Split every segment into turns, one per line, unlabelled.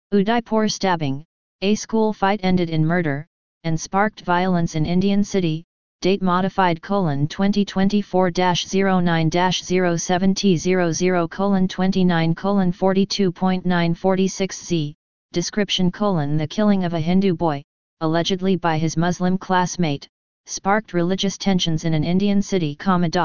Udaipur stabbing, a school fight ended in murder, and sparked violence in Indian city, date modified : 2024-09-07T00:29:42.946Z, description : the killing of a Hindu boy, allegedly by his Muslim classmate, sparked religious tensions in an Indian city.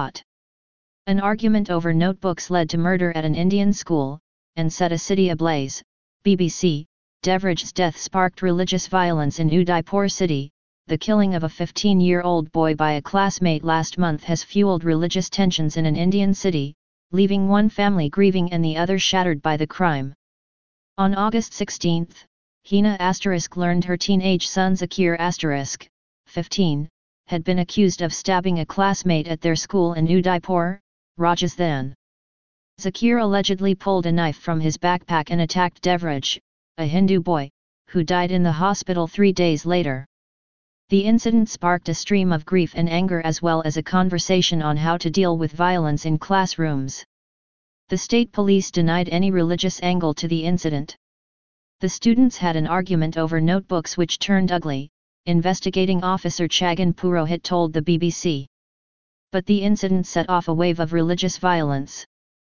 An argument over notebooks led to murder at an Indian school, and set a city ablaze. BBC, Devraj's death sparked religious violence in Udaipur city. The killing of a 15-year-old boy by a classmate last month has fueled religious tensions in an Indian city, leaving one family grieving and the other shattered by the crime. On August 16, Hina * learned her teenage son Zakir * 15, had been accused of stabbing a classmate at their school in Udaipur, Rajasthan. Zakir allegedly pulled a knife from his backpack and attacked Devraj, a Hindu boy, who died in the hospital 3 days later. The incident sparked a stream of grief and anger as well as a conversation on how to deal with violence in classrooms. The state police denied any religious angle to the incident. The students had an argument over notebooks which turned ugly, investigating officer Chagan Purohit told the BBC. But the incident set off a wave of religious violence.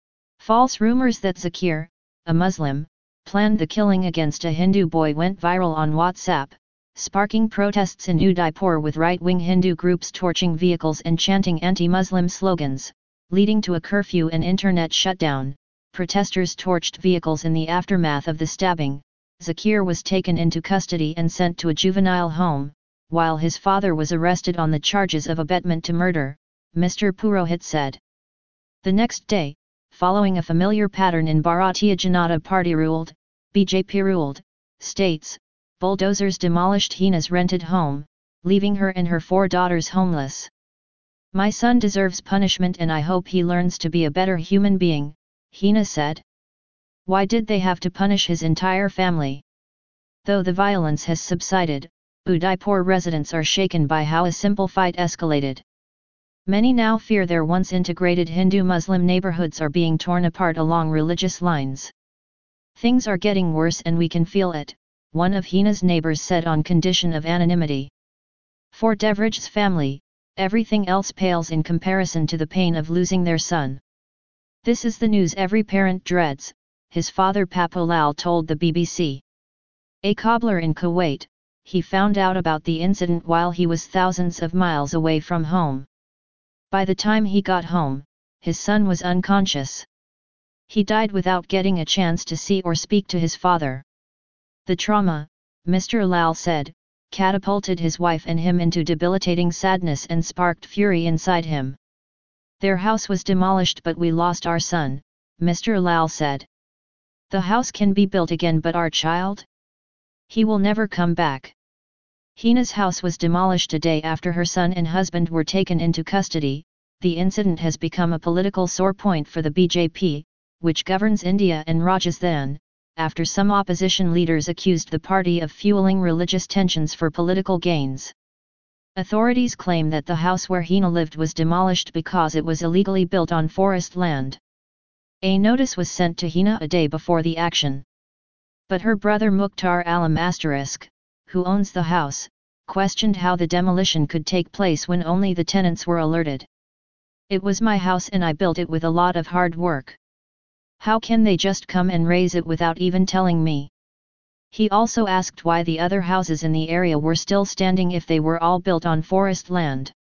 False rumors that Zakir, a Muslim, planned the killing against a Hindu boy went viral on WhatsApp, sparking protests in Udaipur with right-wing Hindu groups torching vehicles and chanting anti-Muslim slogans, leading to a curfew and internet shutdown. Protesters torched vehicles in the aftermath of the stabbing. Zakir was taken into custody and sent to a juvenile home, while his father was arrested on the charges of abetment to murder, Mr. Purohit said. The next day, following a familiar pattern in Bharatiya Janata Party ruled, BJP ruled, states, bulldozers demolished Hina's rented home, leaving her and her 4 daughters homeless. My son deserves punishment and I hope he learns to be a better human being, Hina said. Why did they have to punish his entire family? Though the violence has subsided, Udaipur residents are shaken by how a simple fight escalated. Many now fear their once integrated Hindu-Muslim neighborhoods are being torn apart along religious lines. Things are getting worse and we can feel it, one of Hina's neighbors said on condition of anonymity. For Devraj's family, everything else pales in comparison to the pain of losing their son. This is the news every parent dreads, his father Papu Lal told the BBC. A cobbler in Kuwait, he found out about the incident while he was thousands of miles away from home. By the time he got home, his son was unconscious. He died without getting a chance to see or speak to his father. The trauma, Mr. Lal said, catapulted his wife and him into debilitating sadness and sparked fury inside him. Their house was demolished but we lost our son, Mr. Lal said. The house can be built again but our child? He will never come back. Hina's house was demolished a day after her son and husband were taken into custody. The incident has become a political sore point for the BJP, which governs India and Rajasthan, after some opposition leaders accused the party of fueling religious tensions for political gains. Authorities claim that the house where Hina lived was demolished because it was illegally built on forest land. A notice was sent to Hina a day before the action. But her brother Mukhtar Alam *, who owns the house, questioned how the demolition could take place when only the tenants were alerted. It was my house and I built it with a lot of hard work. How can they just come and raze it without even telling me? He also asked why the other houses in the area were still standing if they were all built on forest land.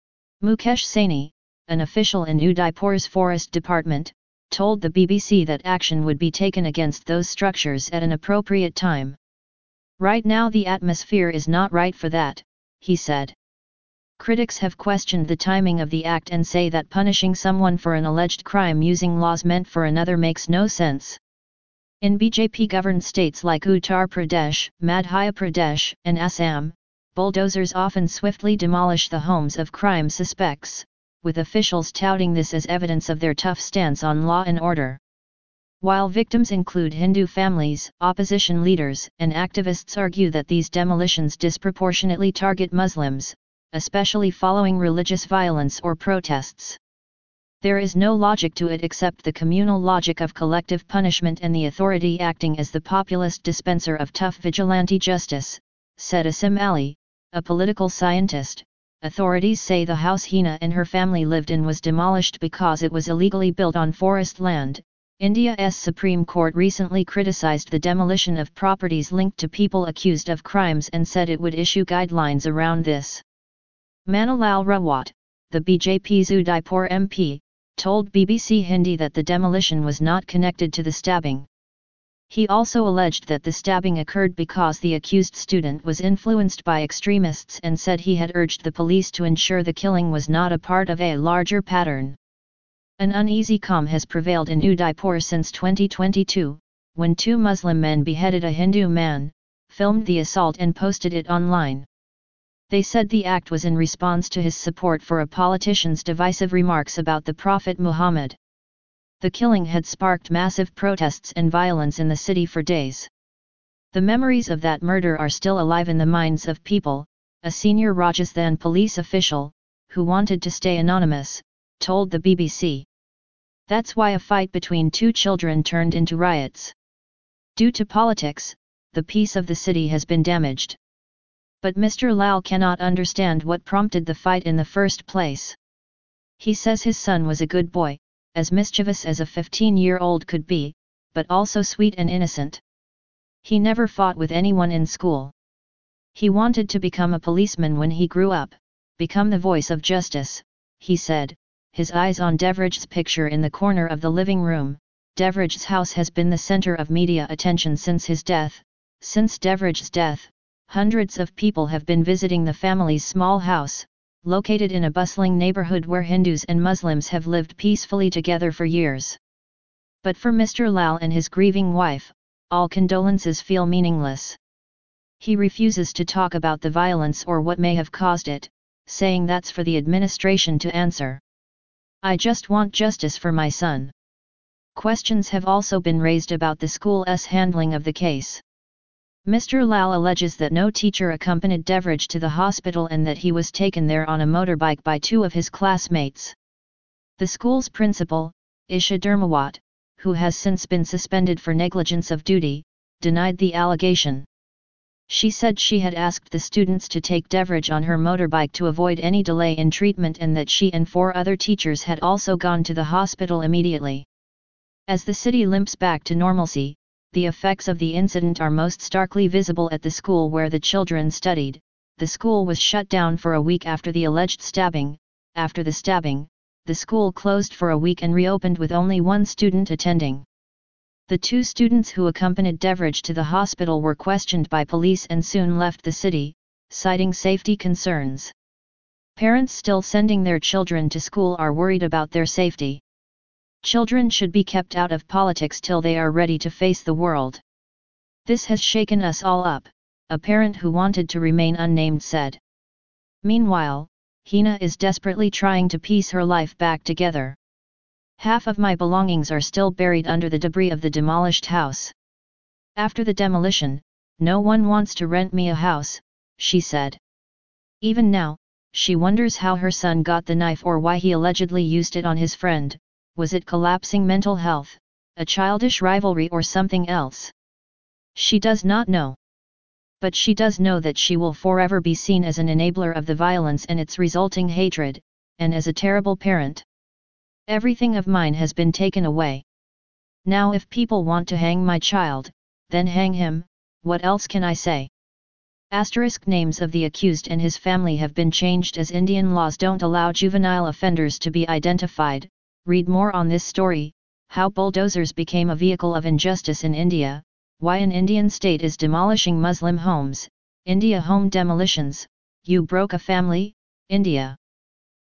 Mukesh Saini, an official in Udaipur's forest department, told the BBC that action would be taken against those structures at an appropriate time. Right now the atmosphere is not right for that, he said. Critics have questioned the timing of the act and say that punishing someone for an alleged crime using laws meant for another makes no sense. In BJP-governed states like Uttar Pradesh, Madhya Pradesh, and Assam, bulldozers often swiftly demolish the homes of crime suspects, with officials touting this as evidence of their tough stance on law and order. While victims include Hindu families, opposition leaders and activists argue that these demolitions disproportionately target Muslims, especially following religious violence or protests. There is no logic to it except the communal logic of collective punishment and the authority acting as the populist dispenser of tough vigilante justice, said Asim Ali, a political scientist. Authorities say the house Hina and her family lived in was demolished because it was illegally built on forest land. India's Supreme Court recently criticized the demolition of properties linked to people accused of crimes and said it would issue guidelines around this. Manilal Rawat, the BJP's Udaipur MP, told BBC Hindi that the demolition was not connected to the stabbing. He also alleged that the stabbing occurred because the accused student was influenced by extremists and said he had urged the police to ensure the killing was not a part of a larger pattern. An uneasy calm has prevailed in Udaipur since 2022, when two Muslim men beheaded a Hindu man, filmed the assault and posted it online. They said the act was in response to his support for a politician's divisive remarks about the Prophet Muhammad. The killing had sparked massive protests and violence in the city for days. The memories of that murder are still alive in the minds of people, a senior Rajasthan police official, who wanted to stay anonymous, told the BBC. That's why a fight between two children turned into riots. Due to politics, the peace of the city has been damaged. But Mr. Lal cannot understand what prompted the fight in the first place. He says his son was a good boy, as mischievous as a 15-year-old could be, but also sweet and innocent. He never fought with anyone in school. He wanted to become a policeman when he grew up, become the voice of justice, he said, his eyes on Devraj's picture in the corner of the living room. Devraj's house has been the center of media attention since his death. Since Devraj's death, hundreds of people have been visiting the family's small house, located in a bustling neighborhood where Hindus and Muslims have lived peacefully together for years. But for Mr. Lal and his grieving wife, all condolences feel meaningless. He refuses to talk about the violence or what may have caused it, saying that's for the administration to answer. I just want justice for my son. Questions have also been raised about the school's handling of the case. Mr. Lal alleges that no teacher accompanied Devraj to the hospital and that he was taken there on a motorbike by two of his classmates. The school's principal, Isha Dharmawat, who has since been suspended for negligence of duty, denied the allegation. She said she had asked the students to take Devraj on her motorbike to avoid any delay in treatment and that she and 4 other teachers had also gone to the hospital immediately. As the city limps back to normalcy, the effects of the incident are most starkly visible at the school where the children studied. The school was shut down for a week after the alleged stabbing. After the stabbing, the school closed for a week and reopened with only 1 student attending. The 2 students who accompanied Devraj to the hospital were questioned by police and soon left the city, citing safety concerns. Parents still sending their children to school are worried about their safety. Children should be kept out of politics till they are ready to face the world. This has shaken us all up, a parent who wanted to remain unnamed said. Meanwhile, Hina is desperately trying to piece her life back together. Half of my belongings are still buried under the debris of the demolished house. After the demolition, no one wants to rent me a house, she said. Even now, she wonders how her son got the knife or why he allegedly used it on his friend. Was it collapsing mental health, a childish rivalry or something else? She does not know. But she does know that she will forever be seen as an enabler of the violence and its resulting hatred, and as a terrible parent. Everything of mine has been taken away. Now if people want to hang my child, then hang him, what else can I say? Asterisk names of the accused and his family have been changed as Indian laws don't allow juvenile offenders to be identified. Read more on this story, how bulldozers became a vehicle of injustice in India, why an Indian state is demolishing Muslim homes, India home demolitions, you broke a family, India.